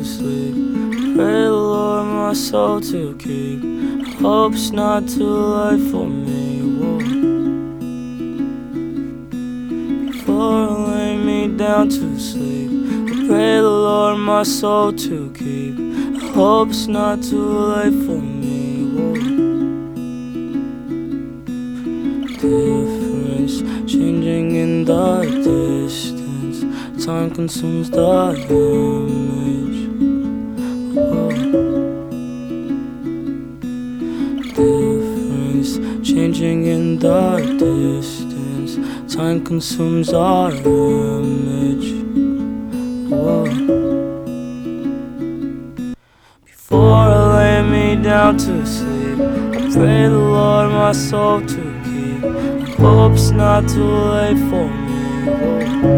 sleep. Pray the Lord my soul to keep. I hope it's not too late for me. Whoa. Before I lay me down to sleep, I pray the Lord my soul to keep. I hope it's not too late for me. Whoa. Difference changing in the distance. Time consumes the image. Whoa. Difference changing in the distance. Time consumes our image. Whoa. Before I lay me down to sleep, I pray the Lord my soul to keep. I hope it's not too late for me. Whoa.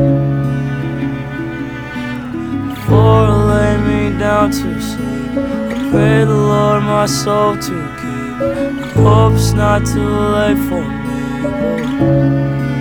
Before I lay me down to sleep, I pray the Lord my soul to keep. I hope it's not too late for me. Whoa.